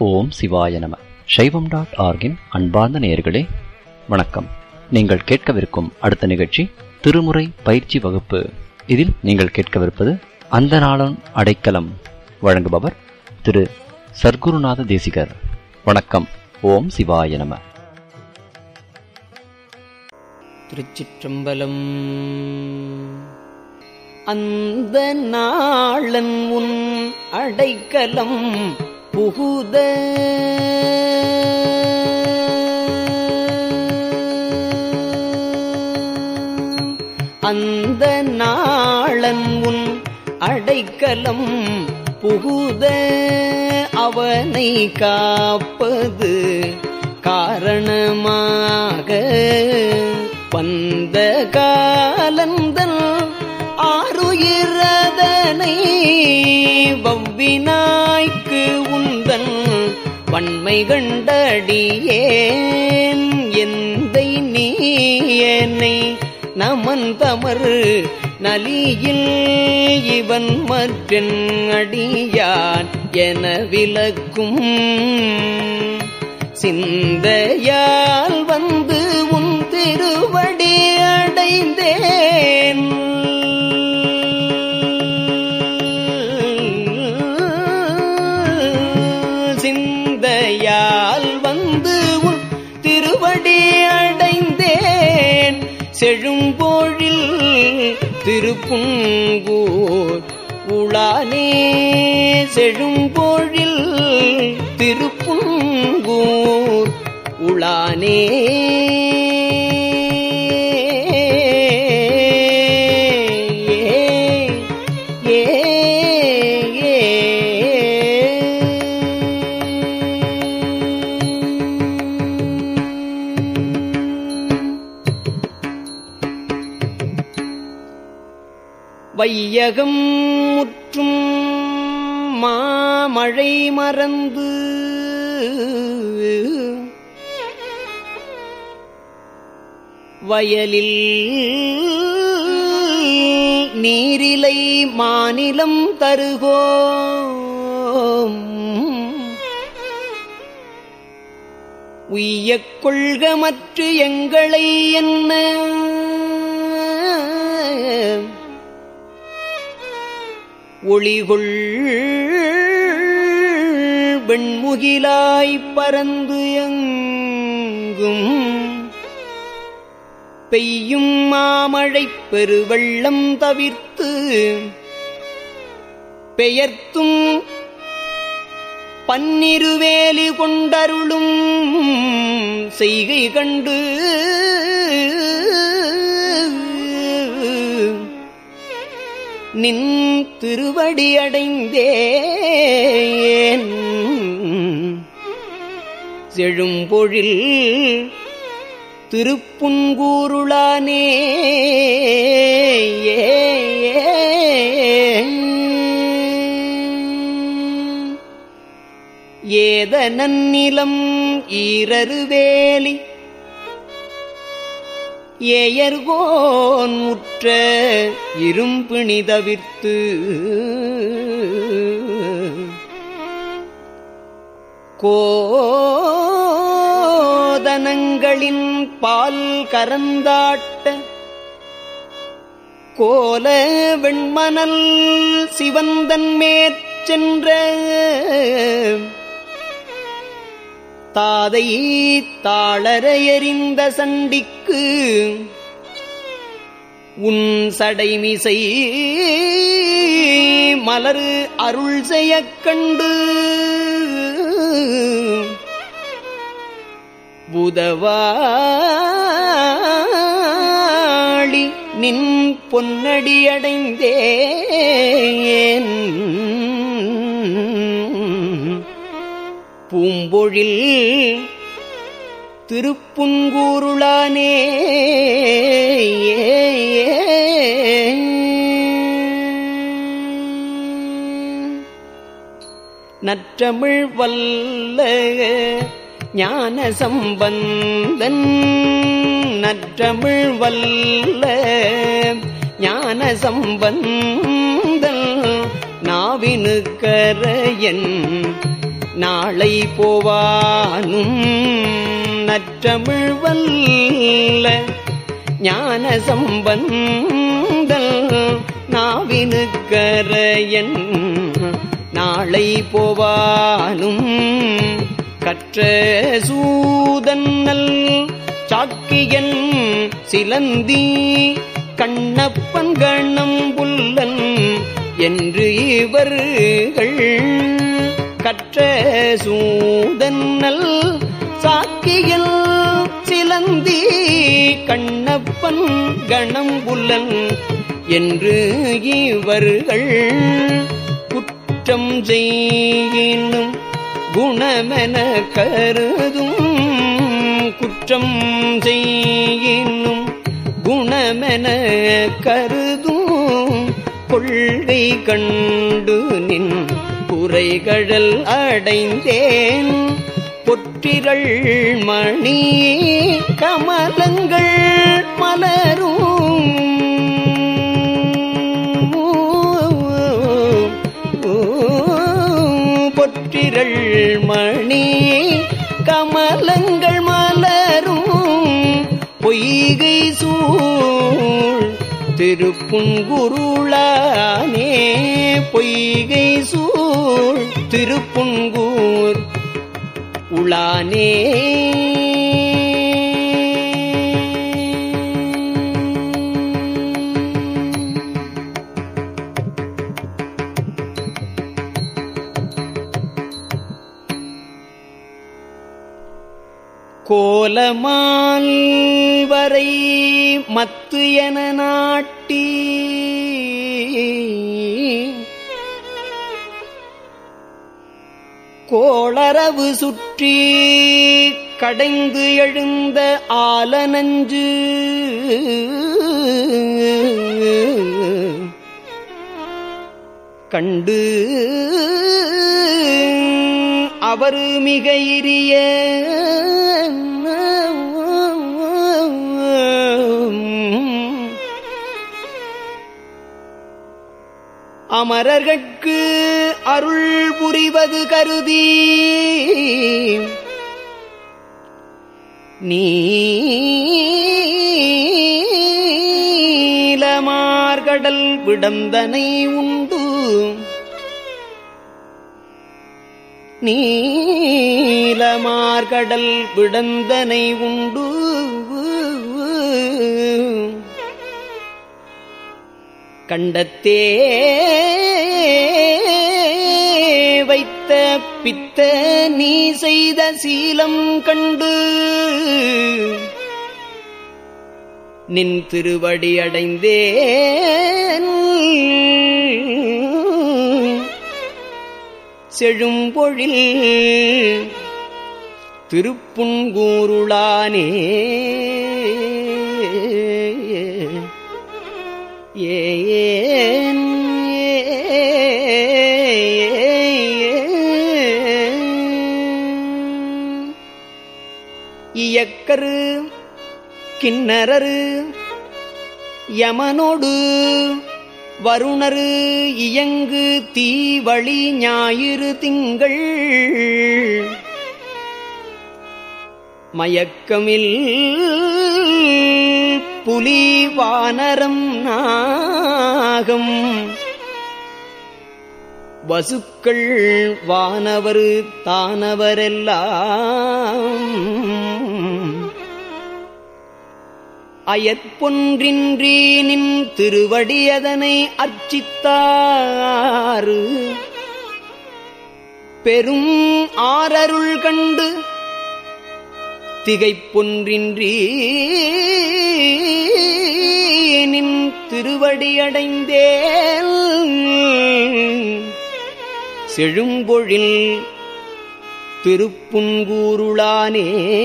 ஓம் சிவாய நம. சைவம்.org-இன் அன்பார்ந்த நேயர்களே, வணக்கம். நீங்கள் கேட்கவிருக்கும் அடுத்த நிகழ்ச்சி திருமுறை பயிற்சி வகுப்பு. இதில் நீங்கள் கேட்கவிருப்பது அந்த நாளன் அடைக்கலம். வழங்குபவர் திரு சர்க்குருநாத தேசிகர். வணக்கம். ஓம் சிவாய நம. திருச்சிற்றம்பலம். அந்த நாளன் உன் அடைக்கலம் புகுத அந்த நாளன் உன் அடைக்கலம் புகுத அவனை காப்பது காரணமாக வந்த காலந்தன் ஆருயிரதனை வவ்வினாய்க்கு உந்தன் வன்மை கண்டடியேன் எந்தை நீயனை நமன் தமர் நலியில் இவன் மற்றென் அடியான் என விலக்கும் சிந்தையால் வந்து உன் திருவடி அடைந்தேன். சிந்தையால் வந்து உன் திருவடி அடைந்தேன். செழும்பொழில் திருப்புங்கூர் உளானே செழும்பொழில் திருப்புங்கூர் உளானே. வையகம் முற்றும் மாமழை மறந்து வயலில் நீரிலை மாநிலம் தருகோம் உய்யக் கொள்கமற்று எங்களை என்ன ஒளிகொள் வெண்முகிலாய்ப் பரந்து எங்கும் பெய்யும் மாமழைப் பெருவெள்ளம் தவிர்த்து பெயர்த்தும் பன்னிருவேலி கொண்டருளும் செய்கை கண்டு நின் திருவடி அடைந்தேன். செழும்பொழில் திருப்புங்கூருளானே ஏத நன்னிலம் ஈரருவேலி ஏயர்கோன் உற்ற இரும்பிணி தவிர்த்து கோதனங்களின் பால் கரந்தாட்ட கோல வெண்மணல் சிவந்தன் மேற்சென்ற தாதை தாளர எறிந்த சண்டிக்கு உன் சடைமிசை மலர் அருள் செய்யக் கண்டு புதவாளி நின் பொன்னடி அடைந்தேன். பூம்பொழில் திருப்புங்கூருளானே நற்றமிழ் வல்ல ஞான சம்பந்தன் நற்றமிழ் வல்ல ஞான சம்பந்தன் நாவினுக்கரையன் நாளை போவானும் நற்றமிழ் வல்ல ஞான சம்பந்தல் நாவினுக்கரையன் நாளை போவானும் கற்ற சூதன்னல் சாக்கியன் சிலந்தி கண்ணப்பன் கணம்புல்லன் என்று இவர்கள் கற்ற சூதன்னல் சாக்கியன் சிலந்தி கண்ணப்பன் கணம்புல்லன் என்று இவர்கள் குற்றம் செய்யினும் குணமென கருதும் குற்றம் செய்யினும் குணமென கருதும் கொள்கை கண்டு நின் குறைகழல் அடைந்தேன் பொற்றிரள் மணி கமலங்கள் மலரும் பொற்றிரள் மணி கமலங்கள் மலரும் பொய்கை சூழ் திருப்புன்குருளானே பொய்கை சூழ் திருப்புன்கூர் உளானே கோலமால் வரை மத்து என நாட்டி கோளரவு சுற்றி கடைந்து எழுந்த ஆலனஞ்சு கண்டு அவர் மிக இரிய அமரர்கட்கு அருள் புரிவது கருதி நீலமார்கடல் விடந்தனை உண்டு நீலமார்கடல் விடந்தனை உண்டு கண்டத்தே வைத்த பித்த நீ செய்த சீலம் கண்டு நின் திருவடி அடைந்தேன் செழும்பொழில் திருப்புன்கூருளானே ஏன் இயக்கரு கிண்ணரரு யமனோடு வருணரு இயங்கு தீவழி ஞாயிறு திங்கள் மயக்கமில் புலி வானரம் நாகம் வசுக்கள் வானவர் தானவரெல்லாம் அயற்பொன்றின்றி நின் திருவடியதனை அர்ச்சித்தாறு பெரும் ஆரருள் கண்டு திகைப்பொன்றின்றி நின் திருவடியடைந்தேன் செழும்பொழில் திருப்புன்கூருளானே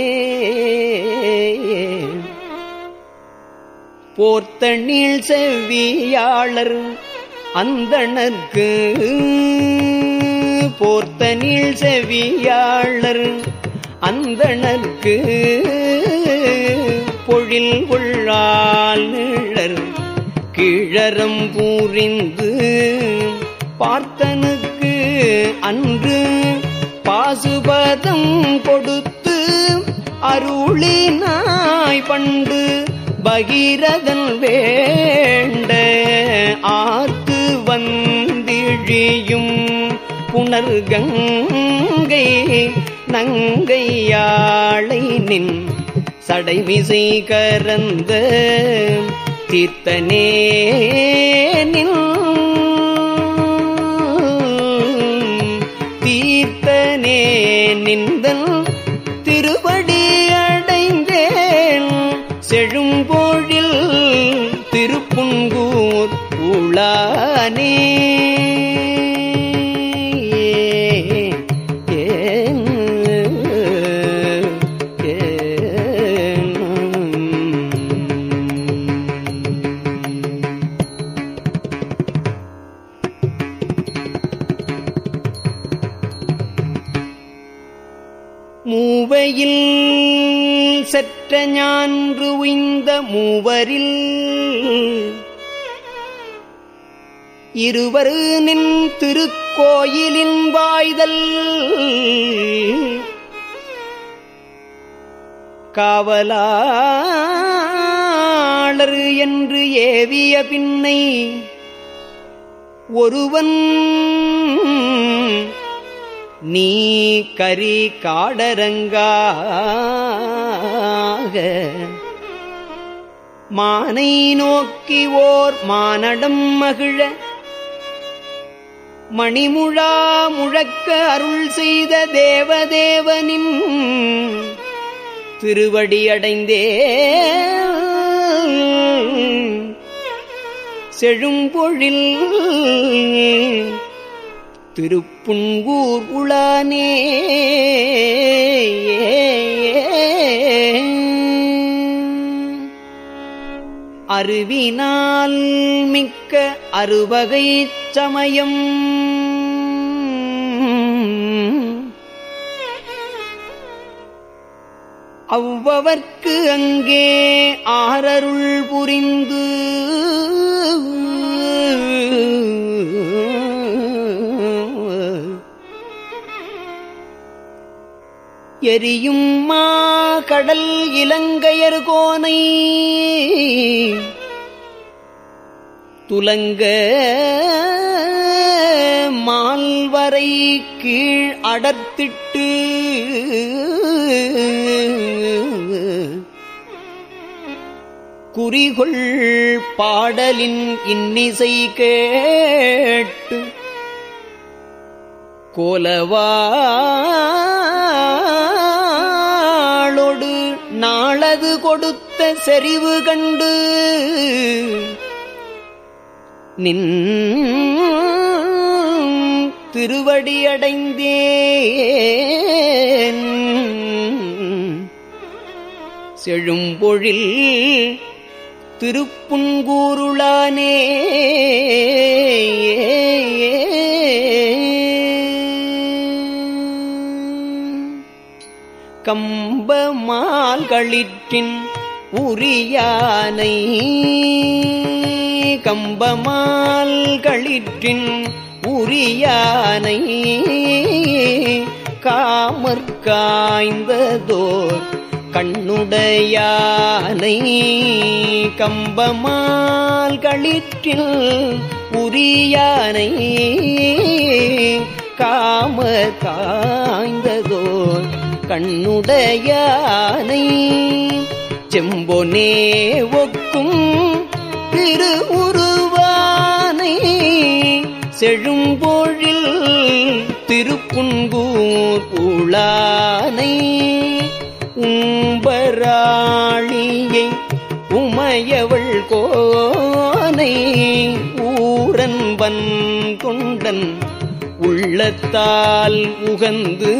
போர்த்தணில் செவ்வியாளர் அந்தணர்க்கு போர்த்தணில் செவ்வியாளர் அந்தணர்க்கு பொழில் கொள்ளால் நிழர் கிழறம் பூரிந்து பார்த்தனுக்கு அன்று பாசுபதம் கொடுத்து அருளினாய் பண்டு பகீரதன் வேண்ட ஆர்த்து வந்திழியும் புனர்கங்கை நங்கையாளை நின் சடைமிசை கரந்த தீர்த்தனே நின் தீர்த்தனே நிந்தன் திருவடி அடைந்தேன் செழும்பொழில் திருப்புங்கூர் உளானே. மூவையில் செற்ற ஞான்று உய்ந்த மூவரில் இருவர் நின் திருக்கோயிலின் வாய்தல் காவலாளர் என்று ஏவிய பின்னை ஒருவன் நீ கரி காடரங்காக மானை நோக்கி ஓர் மானடம் மகிழ மணிமுழா முழக்க அருள் செய்த தேவதேவனின் திருவடி அடைந்தே செழும்பொழில் திருப்புங்கூர் உளானே. அறிவினால் மிக்க அறுவகை சமயம் அவ்வவர்க்கு அங்கே ஆரருள் புரிந்து எரியும் மா கடல் இலங்கையர் கோனை துலங்க மால்வரை கீழ் அடர்த்திட்டு குறிகொள் பாடலின் இன்னிசை கேட்டு கோலவாளோடு நாளது கொடுத்த செறிவு கண்டு நின் திருவடி அடைந்தேன் செழும்பொழில் திருப்புங்கூருளானே. கம்பமால்களிற்றின் உரியானை கம்பமால்களிற்றின் உரியானை காமற்காய்ந்ததோர் கண்ணுடையானை கம்பமால்களிற்றில் உரியானை காமற்காய்ந்ததோர் கண்ணுடையானை செம்பொனே ஒக்கும் திருவுருவானை செழும்பொழில் திருப்புங்கூர் உளானை உம்பராளியை உமையவள் கோனை ஊரன் வன் கொண்டன் உள்ளத்தால் உகந்து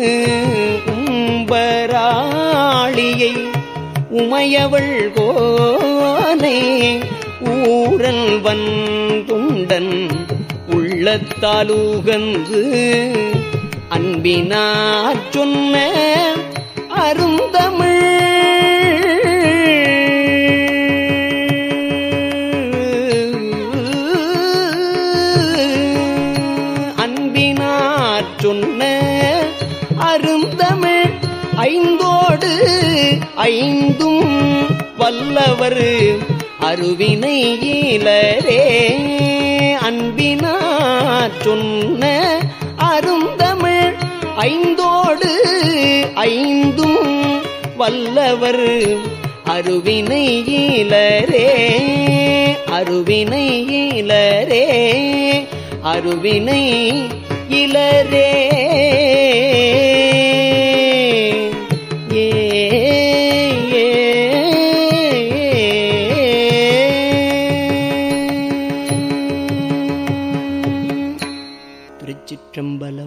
உம்பராளியை உமையவள் கோனை ஊரன் வன் கொண்டன் உள்ளத்தால் உகந்து அன்பினாற் சொன்ன அருந்தமிழ் அன்பினாற் சொன்ன அருந்தமிழ் ஐந்தோடு ஐந்தும் வல்லவர் அருவினை ஈலரே. அன்பினார் சொன்ன அருந்தமிழ் ஐந்தோடு ஐந்தும் வல்லவர் அருவினை ஈலரே. அருவினை ஈலரே. அருவினை இலரே. திருச்சிற்றம்பலம்.